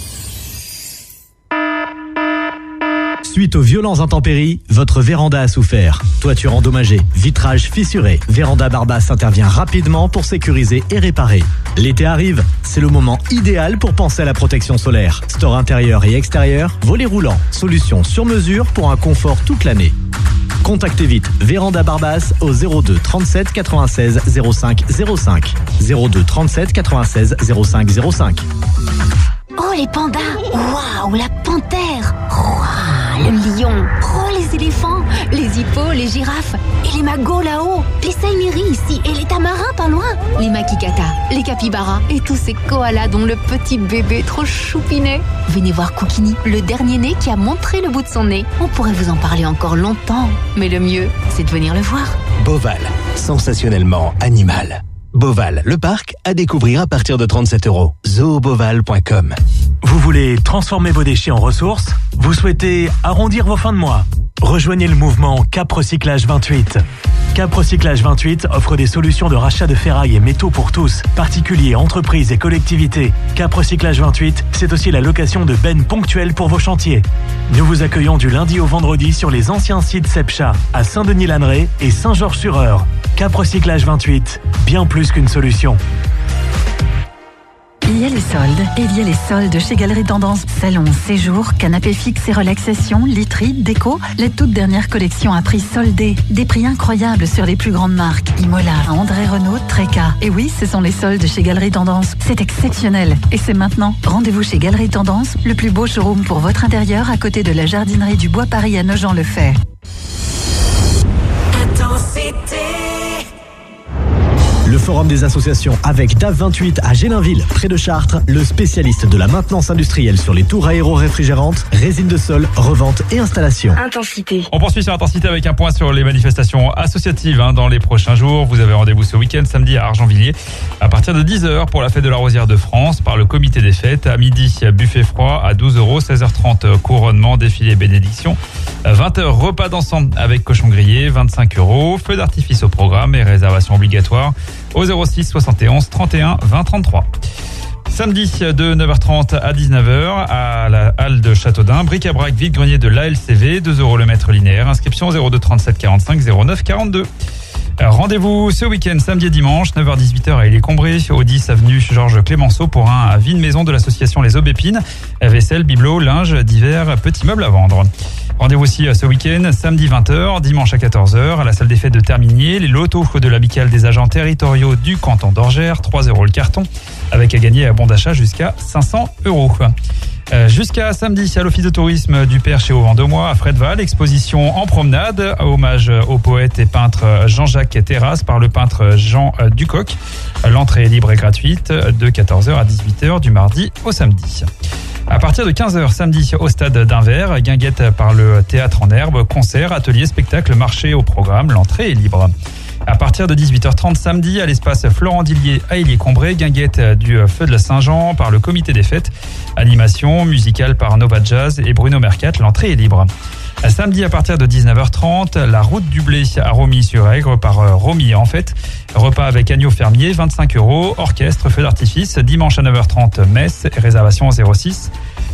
Suite aux violentes intempéries, votre véranda a souffert. Toiture endommagée, vitrage fissuré. Véranda Barbas intervient rapidement pour sécuriser et réparer. L'été arrive, c'est le moment idéal pour penser à la protection solaire. Store intérieur et extérieur, volets roulants. Solution sur mesure pour un confort toute l'année. Contactez vite Véranda Barbas au 02 37 96 05 05. 02 37 96 05 05. Oh, les pandas! Waouh, la panthère! Waouh, le lion! Oh, les éléphants! Les hippos, les girafes! Et les magos là-haut! Les saïmiris ici! Et les tamarins pas loin! Les makikatas, les capybaras et tous ces koalas dont le petit bébé trop choupinet! Venez voir Koukini, le dernier né qui a montré le bout de son nez. On pourrait vous en parler encore longtemps, mais le mieux, c'est de venir le voir. Boval, sensationnellement animal. Boval, le parc, à découvrir à partir de 37€. zooboval.com. Vous voulez transformer vos déchets en ressources? Vous souhaitez arrondir vos fins de mois? Rejoignez le mouvement Cap Recyclage 28. Cap Recyclage 28 offre des solutions de rachat de ferraille et métaux pour tous, particuliers, entreprises et collectivités. Cap Recyclage 28, c'est aussi la location de bennes ponctuelles pour vos chantiers. Nous vous accueillons du lundi au vendredi sur les anciens sites Sepcha, à Saint-Denis-Lanneray et Saint-Georges-sur-Eure. Cap Recyclage 28, bien plus qu'une solution. Il y a les soldes, et il y a les soldes chez Galeries Tendance. Salon, séjour, canapé fixe et relaxation, literie, déco. La toute dernière collection à prix soldé. Des prix incroyables sur les plus grandes marques. Imola, André Renault, Treca. Et oui, ce sont les soldes chez Galeries Tendance. C'est exceptionnel. Et c'est maintenant. Rendez-vous chez Galeries Tendance, le plus beau showroom pour votre intérieur à côté de la jardinerie du Bois Paris à Nogent-le-Fait. Intensité. Le forum des associations avec DAF28 à Gélinville, près de Chartres, le spécialiste de la maintenance industrielle sur les tours aéro-réfrigérantes, résine de sol, revente et installation. Intensité. On poursuit sur Intensité avec un point sur les manifestations associatives dans les prochains jours. Vous avez rendez-vous ce week-end, samedi à Argenvilliers, à partir de 10h pour la fête de la Rosière de France par le comité des fêtes. À midi, buffet froid à 12€, 16h30 couronnement, défilé bénédiction. 20h, repas d'ensemble avec cochon grillé, 25€. Feu d'artifice au programme et réservation obligatoire au 06 71 31 20 33. Samedi de 9h30 à 19h à la halle de Châteaudun, bric-à-brac vide-grenier de l'ALCV, 2€ le mètre linéaire, inscription 02 37 45 09 42. Rendez-vous ce week-end, samedi et dimanche, 9h-18h à Ille-et-Combré, au 10 avenue Georges Clémenceau pour un vide-maison de l'association Les Aubépines. Vaisselle, bibelots, linge, divers, petits meubles à vendre. Rendez-vous aussi ce week-end, samedi 20h, dimanche à 14h, à la salle des fêtes de Terminier, les lotos de l'amicale des agents territoriaux du canton d'Orgères, 3 € le carton, avec à gagner à bon d'achat jusqu'à 500 €. Jusqu'à samedi, à l'office de tourisme du Perche et au Vendômois, à Fredval, exposition en promenade, hommage au poète et peintre Jean-Jacques Terrasse par le peintre Jean Ducoq. L'entrée est libre et gratuite de 14h à 18h du mardi au samedi. À partir de 15h samedi au stade d'Invers, guinguette par le théâtre en herbe, concert, atelier, spectacle, marché au programme, l'entrée est libre. À partir de 18h30 samedi, à l'espace Florent Dillier à Ille-et-Combré, guinguette du Feu de la Saint-Jean par le comité des fêtes. Animation musicale par Nova Jazz et Bruno Mercat, l'entrée est libre. Samedi à partir de 19h30, la route du blé à Romilly-sur-Aigre par Romy en fait. Repas avec agneau fermier, 25 €, orchestre, feu d'artifice. Dimanche à 9h30, messe et réservation 06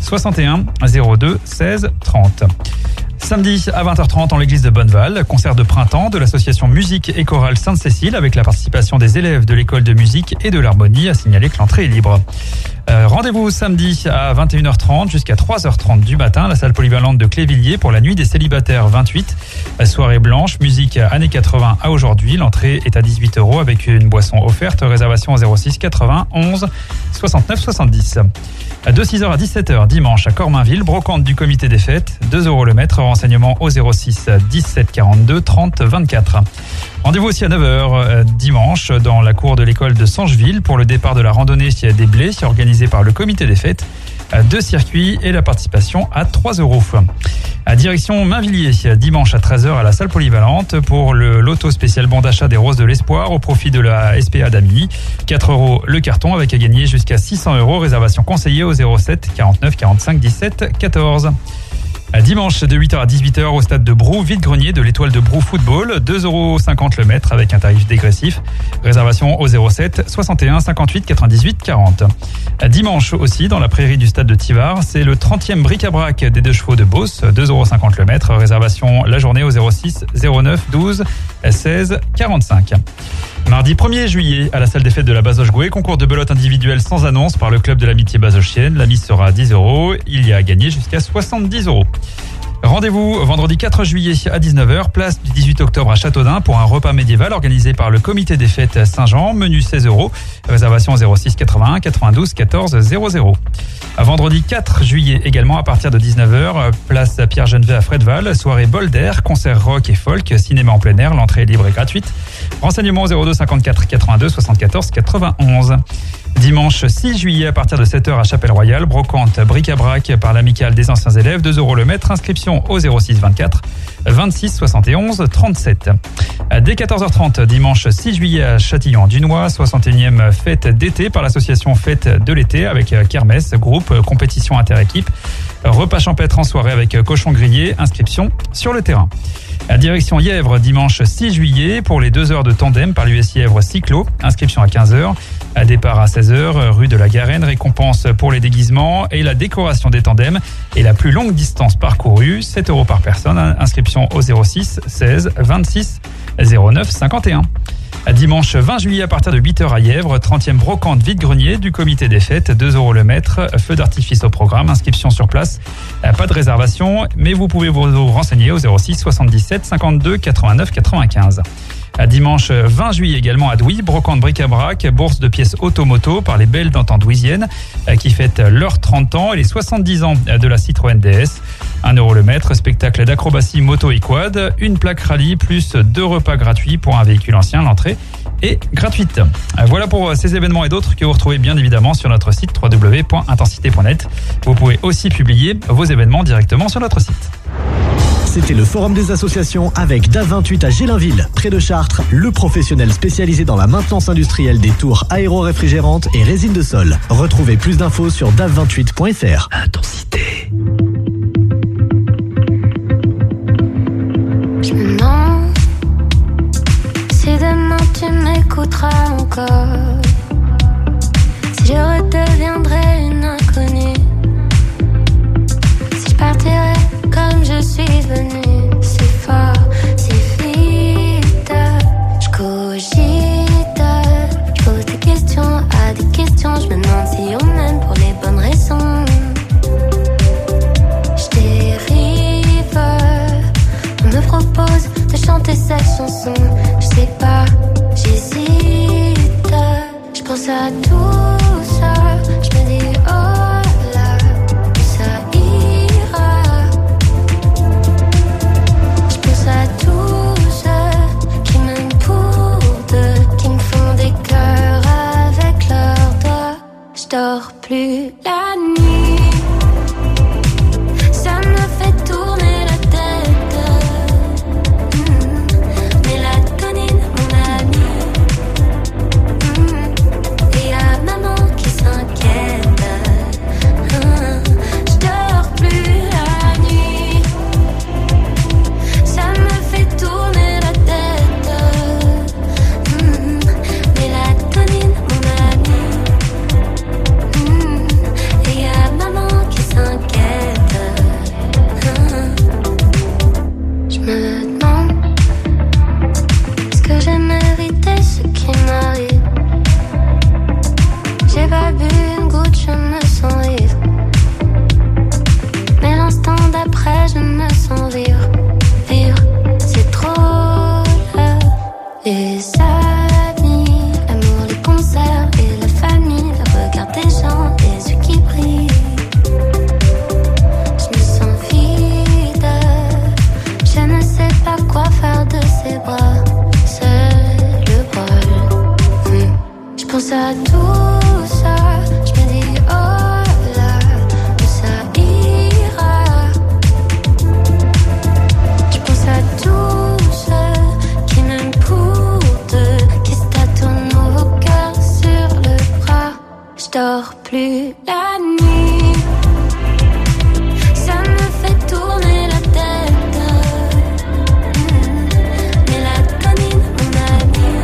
61 02 16 30. Samedi à 20h30 en l'église de Bonneval, concert de printemps de l'association Musique et Chorale Sainte-Cécile avec la participation des élèves de l'école de musique et de l'harmonie. À signaler que l'entrée est libre. Rendez-vous samedi à 21h30 jusqu'à 3h30 du matin à la salle polyvalente de Clévilliers pour la nuit des célibataires 28. Soirée blanche, musique années 80 à aujourd'hui. L'entrée est à 18 € avec une boisson offerte. Réservation 06 91 69 70. De 6h à 17h dimanche à Cormainville, brocante du comité des fêtes, 2 € le mètre. Renseignements au 06 17 42 30 24. Rendez-vous aussi à 9h dimanche dans la cour de l'école de Sangeville pour le départ de la randonnée des blés organisée par le comité des fêtes. 2 circuits et la participation à 3 €. À direction Mainvilliers, dimanche à 13h à la salle polyvalente pour le loto spécial bon d'achat des Roses de l'Espoir au profit de la SPA d'Amilly. 4 € le carton avec à gagner jusqu'à 600 €. Réservation conseillée au 07 49 45 17 14. Dimanche de 8h à 18h au stade de Brou, vide-grenier de l'Étoile de Brou Football, 2,50 € le mètre avec un tarif dégressif. Réservation au 07 61 58 98 40. Dimanche aussi dans la prairie du stade de Tivard, c'est le 30e bric-à-brac des 2 chevaux de Beauce, 2,50 € le mètre. Réservation la journée au 06 09 12 16 45. Mardi 1er juillet, à la salle des fêtes de la Bazoche-Gouet, concours de belote individuelle sans annonce par le club de l'amitié bazochienne. La mise sera à 10 €. Il y a à gagner jusqu'à 70 €. Rendez-vous vendredi 4 juillet à 19h, place du 18 octobre à Châteaudun pour un repas médiéval organisé par le comité des fêtes Saint-Jean, menu 16 €. Réservation 06 81 92 14 00. Vendredi 4 juillet également à partir de 19h, place Pierre-Genevet à Fredval, soirée bol d'air, concert rock et folk, cinéma en plein air, l'entrée est libre et gratuite. Renseignements 02 54 82 74 91. Dimanche 6 juillet à partir de 7h à Chapelle-Royale, brocante bric-à-brac par l'amicale des anciens élèves, 2 € le mètre, inscription au 06 24 26 71 37. Dès 14h30, dimanche 6 juillet à Châtillon-Dunois, 61e fête d'été par l'association Fête de l'été avec kermesse, groupe, compétition inter-équipe, repas champêtre en soirée avec cochon grillé, inscription sur le terrain. À direction Yèvre, dimanche 6 juillet, pour les 2 heures de tandem par l'US Yèvre Cyclo, inscription à 15h, à départ à 16h, rue de la Garenne, récompense pour les déguisements et la décoration des tandems et la plus longue distance parcourue, 7 € par personne, inscription au 06 16 26 09 51. Dimanche 20 juillet à partir de 8h à Yèvre, 30e brocante vide-grenier du comité des fêtes, 2 € le mètre, feu d'artifice au programme, inscription sur place, pas de réservation, mais vous pouvez vous renseigner au 06 77 52 89 95. Dimanche 20 juillet également à Douy, brocante bric-à-brac, bourse de pièces automoto par les belles d'antan douisiennes qui fêtent leurs 30 ans et les 70 ans de la Citroën DS. 1 € le mètre, spectacle d'acrobatie moto et quad, une plaque rallye plus 2 repas gratuits pour un véhicule ancien. L'entrée est gratuite. Voilà pour ces événements et d'autres que vous retrouvez bien évidemment sur notre site www.intensité.net. Vous pouvez aussi publier vos événements directement sur notre site. C'était le Forum des associations avec DAF28 à Gélinville, près de Chartres, le professionnel spécialisé dans la maintenance industrielle des tours aéro-réfrigérantes et résines de sol. Retrouvez plus d'infos sur DAF28.fr. Intensité. Je me demande si demain tu m'écouteras encore, si je redeviendrai une inconnue, si je partirai comme je suis venue, si fort, si vite. Je pense à tout ça, je me dis oh là, ça ira. Je pense à tous ceux qui m'aiment pour deux, qui me font des cœurs avec leurs doigts. Je dors plus la nuit, ça me fait tourner la tête. Mélatonine, mon ami. Et y'a maman qui s'inquiète. Je dors plus la nuit, ça me fait tourner la tête. Mélatonine, mon ami. Et y'a maman qui s'inquiète. Je me demande, est-ce que j'ai mérité ce qui m'arrive? J'ai pas bu une goutte, je me sens ivre. Mais l'instant d'après, je me sens vivre. Vivre, c'est trop là. Les amis, l'amour, les concerts et la famille, le regard des gens, les yeux qui brillent. Je me sens vide, je ne sais pas quoi faire de ces bras. C'est le bol. Je pense à tout ça, je me dis oh là, ça ira. Je pense à tous ceux qui m'aiment pour deux, qui se tâtonnent nos cœurs sur le bras. Je dors plus la nuit, ça me fait tourner la tête. Mélatonine, mon ami.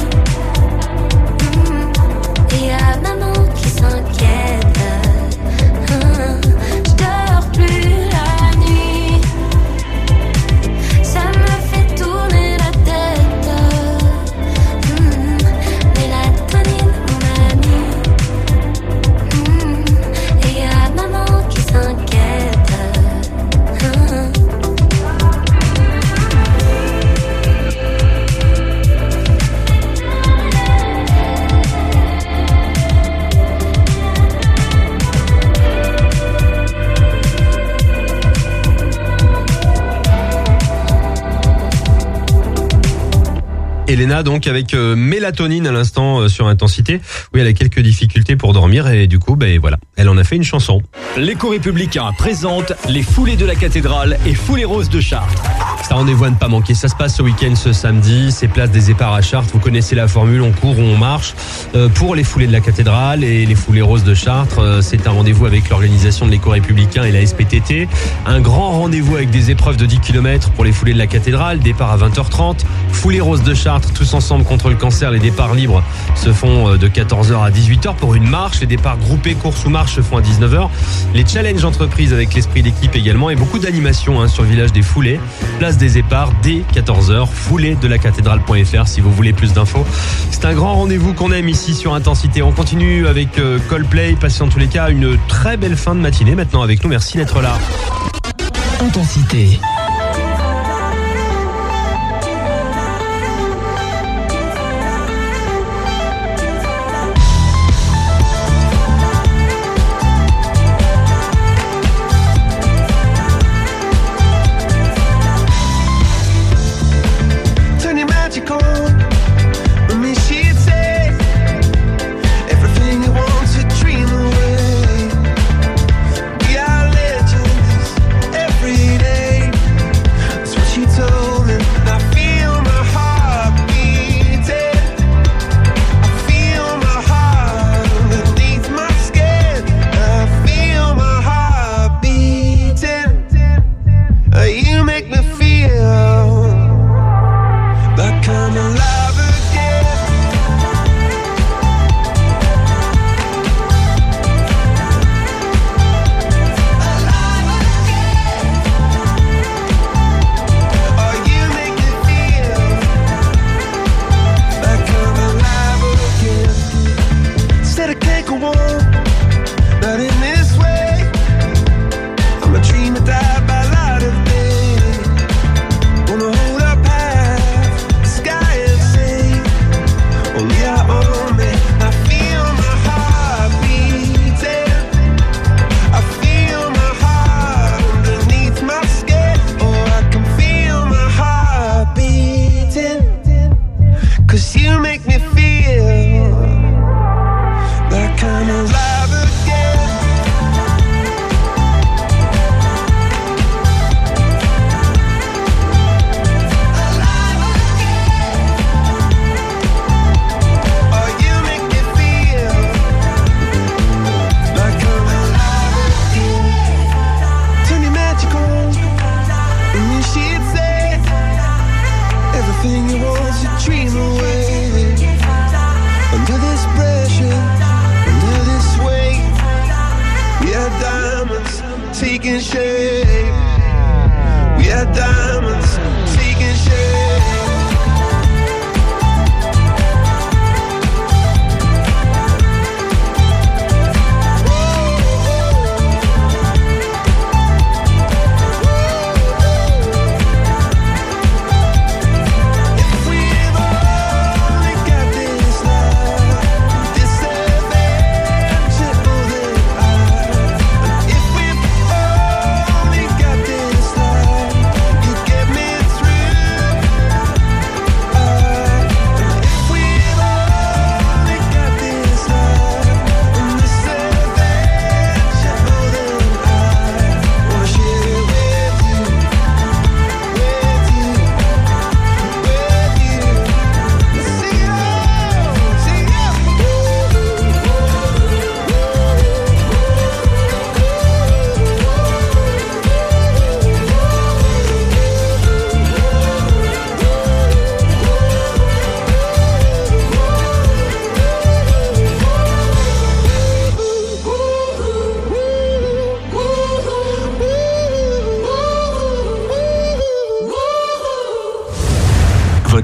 Et y'a maman qui s'inquiète. Je dors plus la nuit, ça me fait tourner la tête. Mélatonine, mon ami. Et y'a maman qui s'inquiète. Elena donc avec mélatonine à l'instant sur Intensité. Oui, elle a quelques difficultés pour dormir et du coup, ben voilà, elle en a fait une chanson. L'Écho Républicain présente les foulées de la cathédrale et foulées roses de Chartres. C'est un rendez-vous à ne pas manquer. Ça se passe ce week-end, ce samedi. C'est place des Éparts à Chartres. Vous connaissez la formule, on court ou on marche. Pour les foulées de la cathédrale et les foulées roses de Chartres, c'est un rendez-vous avec l'organisation de l'Écho Républicain et la SPTT. Un grand rendez-vous avec des épreuves de 10 km pour les foulées de la cathédrale. Départ à 20h30. Foulées roses de Chartres, tous ensemble contre le cancer. Les départs libres se font de 14h à 18h pour une marche. Les départs groupés, course ou marche se font à 19h. Les challenges entreprises avec l'esprit d'équipe également et beaucoup d'animations sur le village des foulées. Place des Éparts dès 14h. Foulées de la cathédrale.fr si vous voulez plus d'infos. C'est un grand rendez-vous qu'on aime ici sur Intensité. On continue avec Coldplay. Passez en tous les cas une très belle fin de matinée maintenant avec nous. Merci d'être là. Intensité. Every day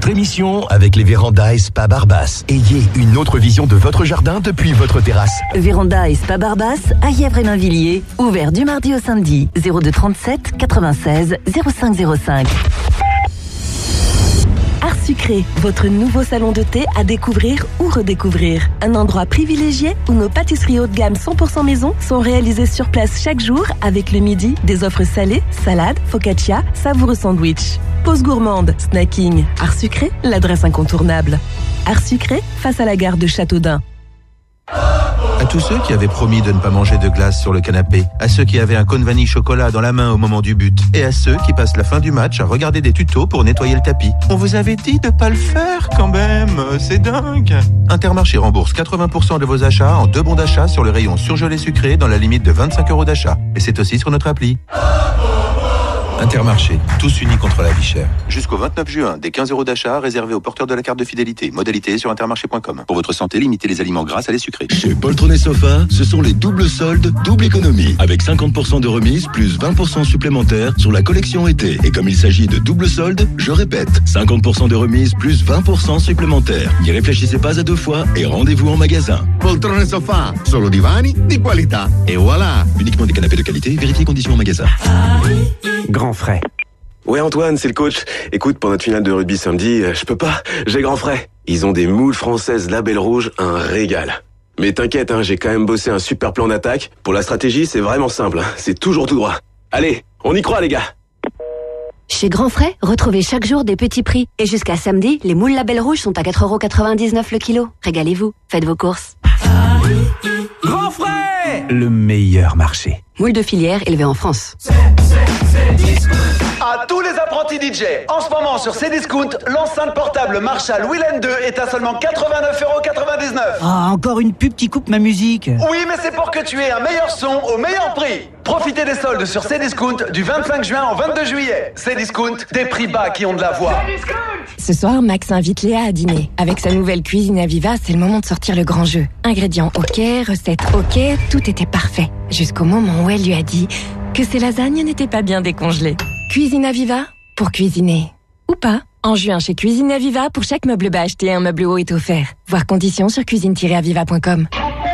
votre émission avec les vérandas et spa Barbas. Ayez une autre vision de votre jardin depuis votre terrasse. Véranda et Spa Barbas à Yèvres-et-Mainvilliers. Ouvert du mardi au samedi. 02 37 96 05 05. Art Sucré, votre nouveau salon de thé à découvrir ou redécouvrir. Un endroit privilégié où nos pâtisseries haut de gamme 100% maison sont réalisées sur place chaque jour avec le midi des offres salées, salades, focaccia, savoureux sandwich. Pause gourmande, snacking. Art Sucré, l'adresse incontournable. Art Sucré, face à la gare de Châteaudun. À tous ceux qui avaient promis de ne pas manger de glace sur le canapé, à ceux qui avaient un cône vanille chocolat dans la main au moment du but, et à ceux qui passent la fin du match à regarder des tutos pour nettoyer le tapis. On vous avait dit de pas le faire quand même, c'est dingue. Intermarché rembourse 80% de vos achats en 2 bons d'achat sur le rayon surgelé sucré dans la limite de 25 € d'achat. Et c'est aussi sur notre appli. Intermarché, tous unis contre la vie chère. Jusqu'au 29 juin, des 15 € d'achat réservés aux porteurs de la carte de fidélité. Modalité sur intermarché.com. Pour votre santé, limitez les aliments gras à les sucrés. Chez Poltron Sofa, ce sont les doubles soldes, double économie. Avec 50% de remise plus 20% supplémentaires sur la collection été. Et comme il s'agit de double soldes, je répète, 50% de remise plus 20% supplémentaires. N'y réfléchissez pas à 2 fois et rendez-vous en magasin. Poltrone Sofa, solo divani di qualità. Et voilà. Uniquement des canapés de qualité, vérifiez conditions en magasin. Grand frais. Ouais Antoine, c'est le coach. Écoute, pour notre finale de rugby samedi, je peux pas, j'ai grand frais. Ils ont des moules françaises label rouge, un régal. Mais t'inquiète, j'ai quand même bossé un super plan d'attaque. Pour la stratégie, c'est vraiment simple, c'est toujours tout droit. Allez, on y croit les gars. Chez Grand Frais, retrouvez chaque jour des petits prix. Et jusqu'à samedi, les moules label rouge sont à 4,99 € le kilo. Régalez-vous, faites vos courses. Grand Frais, le meilleur marché. Moules de filière élevées en France. À tous les apprentis DJ, en ce moment sur Cdiscount, l'enceinte portable Marshall Willen 2 est à seulement 89,99 €. Ah, encore une pub qui coupe ma musique. Oui, mais c'est pour que tu aies un meilleur son au meilleur prix. Profitez des soldes sur Cdiscount du 25 juin au 22 juillet. Cdiscount, des prix bas qui ont de la voix. Ce soir, Max invite Léa à dîner. Avec sa nouvelle cuisine Aviva, c'est le moment de sortir le grand jeu. Ingrédients ok, recettes ok, tout était parfait. Jusqu'au moment où elle lui a dit que ses lasagnes n'étaient pas bien décongelées. Cuisine Aviva, pour cuisiner. Ou pas. En juin, chez Cuisine Aviva, pour chaque meuble bas acheté, un meuble haut est offert. Voir conditions sur cuisine-aviva.com.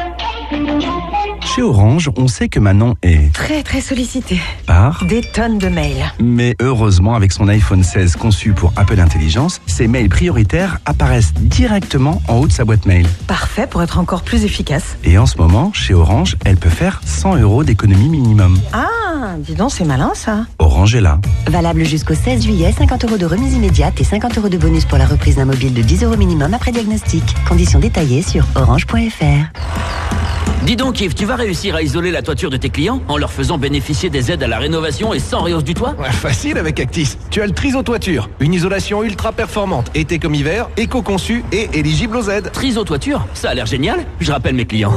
Chez Orange, on sait que Manon est Très sollicité. par... Des tonnes de mails. Mais heureusement, avec son iPhone 16 conçu pour Apple Intelligence, ses mails prioritaires apparaissent directement en haut de sa boîte mail. Parfait pour être encore plus efficace. Et en ce moment, chez Orange, elle peut faire 100 € d'économie minimum. Ah, dis donc, c'est malin ça. Orange est là. Valable jusqu'au 16 juillet, 50 € de remise immédiate et 50 € de bonus pour la reprise d'un mobile de 10 € minimum après diagnostic. Conditions détaillées sur orange.fr. Dis donc Yves, tu vas réussir à isoler la toiture de tes clients en leur faisant bénéficier des aides à la rénovation et sans réhausse du toit? Facile avec Actis. Tu as le Triso Toiture, une isolation ultra performante, été comme hiver, éco-conçue et éligible aux aides. Triso Toiture, ça a l'air génial. Je rappelle mes clients.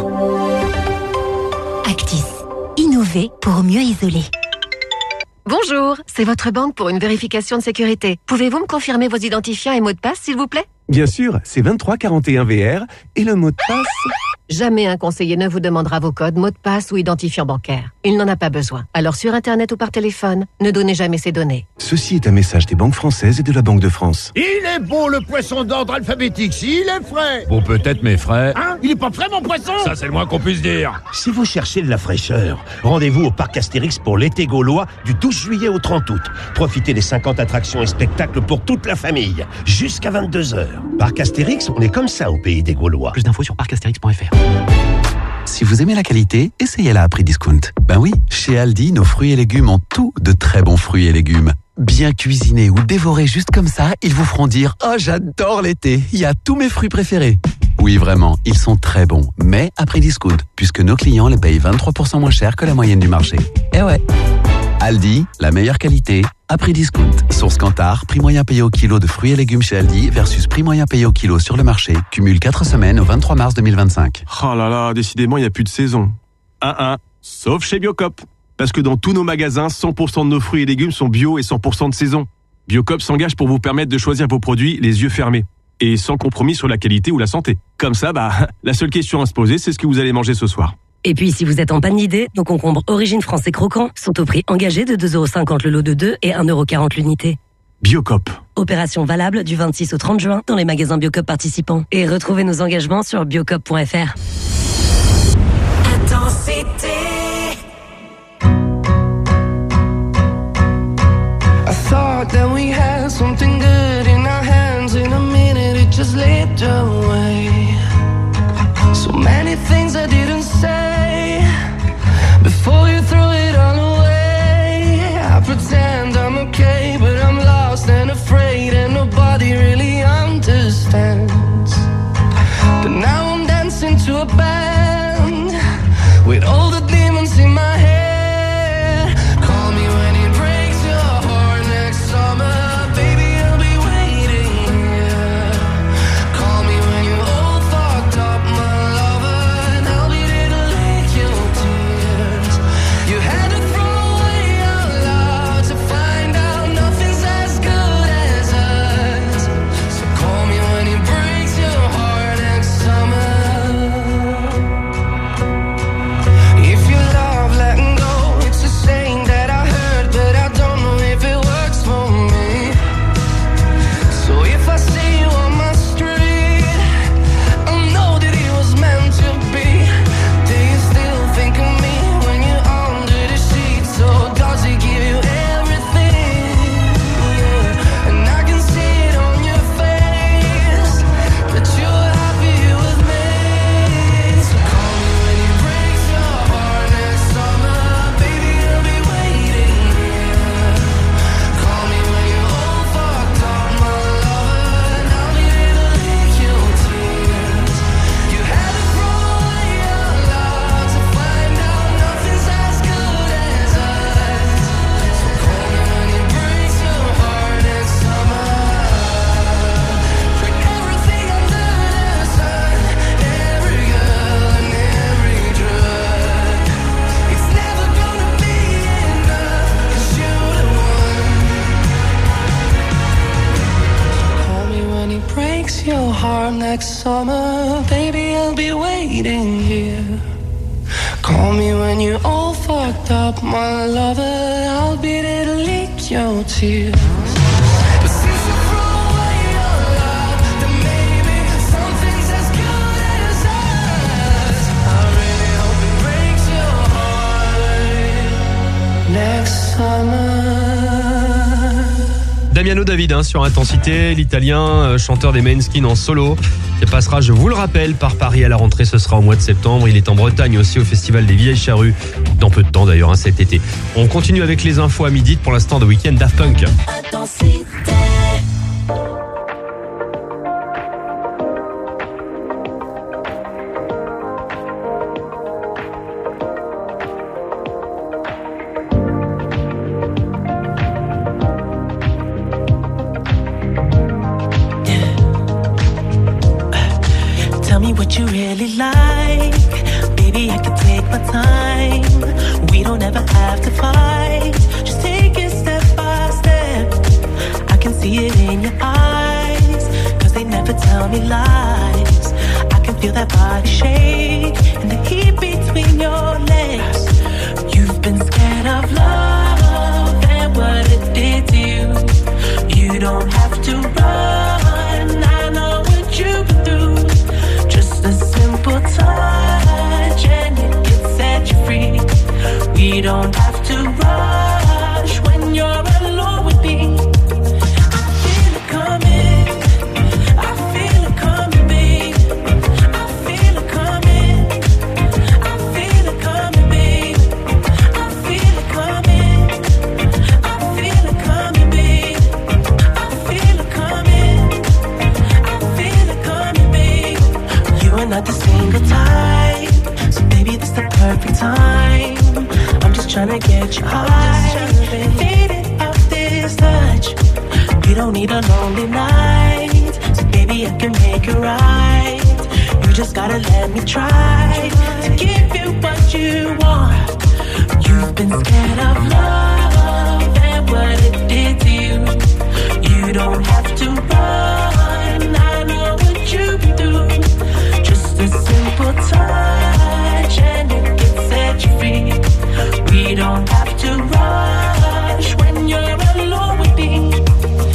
Actis. Innover pour mieux isoler. Bonjour, c'est votre banque pour une vérification de sécurité. Pouvez-vous me confirmer vos identifiants et mots de passe, s'il vous plaît? Bien sûr, c'est 2341VR et le mot de passe... Jamais un conseiller ne vous demandera vos codes, mots de passe ou identifiant bancaire. Il n'en a pas besoin. Alors sur Internet ou par téléphone, ne donnez jamais ces données. Ceci est un message des banques françaises et de la Banque de France. Il est beau le poisson d'ordre alphabétique, s'il est frais. Bon, peut-être mes frais. Hein? Il est pas frais mon poisson? Ça, c'est le moins qu'on puisse dire. Si vous cherchez de la fraîcheur, rendez-vous au Parc Astérix pour l'été gaulois du 12 juillet au 30 août. Profitez des 50 attractions et spectacles pour toute la famille, jusqu'à 22h. Parc Astérix, on est comme ça au pays des Gaulois. Plus d'infos sur parcastérix.fr. Si vous aimez la qualité, essayez-la à prix discount. Ben oui, chez Aldi, nos fruits et légumes ont tout de très bons fruits et légumes. Bien cuisinés ou dévorés juste comme ça, ils vous feront dire « Oh, j'adore l'été, il y a tous mes fruits préférés ». Oui, vraiment, ils sont très bons, mais à prix discount, puisque nos clients les payent 23% moins cher que la moyenne du marché. Eh ouais. Aldi, la meilleure qualité, à prix discount. Source Kantar, prix moyen payé au kilo de fruits et légumes chez Aldi versus prix moyen payé au kilo sur le marché. Cumule 4 semaines au 23 mars 2025. Oh là là, décidément, il n'y a plus de saison. Sauf chez Biocop. Parce que dans tous nos magasins, 100% de nos fruits et légumes sont bio et 100% de saison. Biocop s'engage pour vous permettre de choisir vos produits les yeux fermés. Et sans compromis sur la qualité ou la santé. Comme ça, la seule question à se poser, c'est ce que vous allez manger ce soir. Et puis, si vous êtes en panne d'idées, nos concombres Origine français croquants sont au prix engagé de 2,50 € le lot de 2 et 1,40 € l'unité. Biocop. Opération valable du 26 au 30 juin dans les magasins Biocop participants. Et retrouvez nos engagements sur biocop.fr. Intensité. I thought that we had something good in our hands. In a minute it just slipped away. So many things I didn't say before you threw it all away. I pretend I'm okay, but I'm lost and afraid, and nobody really understands. But now I'm dancing to a band with all the demons in my head. Call me when it breaks your heart next summer, baby, I'll be waiting here. Call me when you're all fucked up, my lover, and I'll be there to lick your tears. You had to throw away our love to find out nothing's as good as us. So call me when it breaks your heart next summer. If you love letting go, it's a saying that I heard, but I don't know if it works for me. So if I see you on my street, I know that it was meant to be. Do you still think of me when you're under the sheets? Or does he give you everything? Yeah. And I can see it on your face that you're happy with me. So call me when it breaks your heart next summer, baby, I'll be waiting here. Call me when you're all fucked up, my lover, and I'll be there to lick your tears. You had to throw away your love to find out nothing's as good as us. So call me when it breaks your heart next summer. For everything under the sun, every girl and every drug, it's never gonna be enough, 'cause you're the one. Call me when it breaks your heart next summer, baby, I'll be waiting here. Call me when you're all fucked up, my lover, I'll be there to lick your tears. But since you threw away your love, then maybe something's as good as us. I really hope it breaks your heart next summer. Damiano David sur Intensité, l'italien chanteur des Måneskin en solo, qui passera, je vous le rappelle, par Paris à la rentrée, ce sera au mois de septembre. Il est en Bretagne aussi au Festival des Vieilles Charrues, dans peu de temps d'ailleurs, cet été. On continue avec les infos à midi, pour l'instant de Week-end Daft Punk. Intensité. Tell me what you really like. Baby, I can take my time. We don't ever have to fight. Just take it step by step. I can see it in your eyes, 'cause they never tell me lies. I can feel that body shake and the heat between your legs. You've been scared of love and what it did to you. You don't have to run, I know what you've been through. Just a simple touch and it can set you free. We don't have to rush when you're alone with me. I feel it coming, I feel it coming, babe. I feel it coming, I feel it coming, babe. I feel it coming, I feel it coming, babe. I feel it coming, I feel it coming, babe. You are not the single type, so baby this the perfect time. I'm just trying to get you high and faded off this touch. You don't need a lonely night, so baby I can make it right. You just gotta let me try to give you what you want. You've been scared of love and what it did to you. You don't have to run, I know what you've been through. Just a simple touch and it can set you free. We don't have to rush when you're alone with me.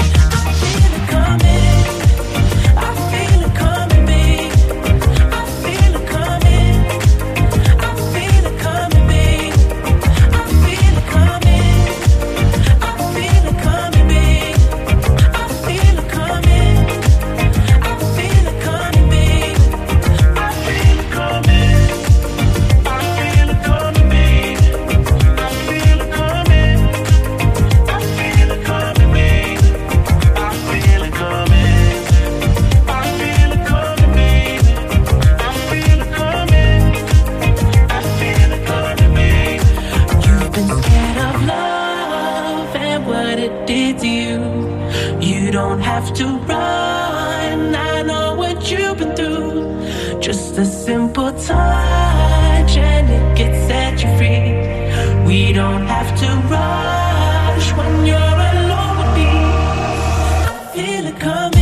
have to run. I know what you've been through. Just a simple touch and it gets set you free. We don't have to rush when you're alone with me. I feel it coming.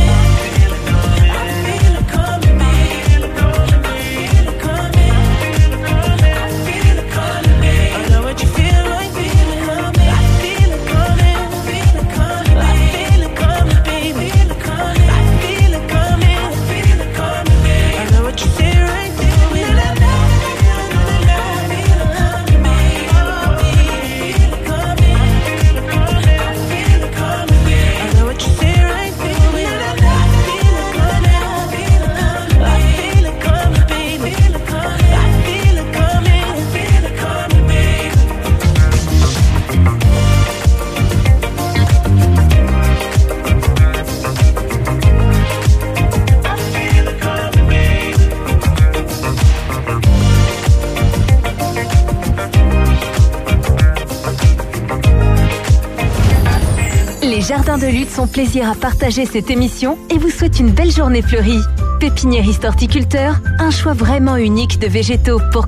Les Jardins de Lutte sont plaisir à partager cette émission et vous souhaitent une belle journée fleurie. Pépiniériste horticulteur, un choix vraiment unique de végétaux pour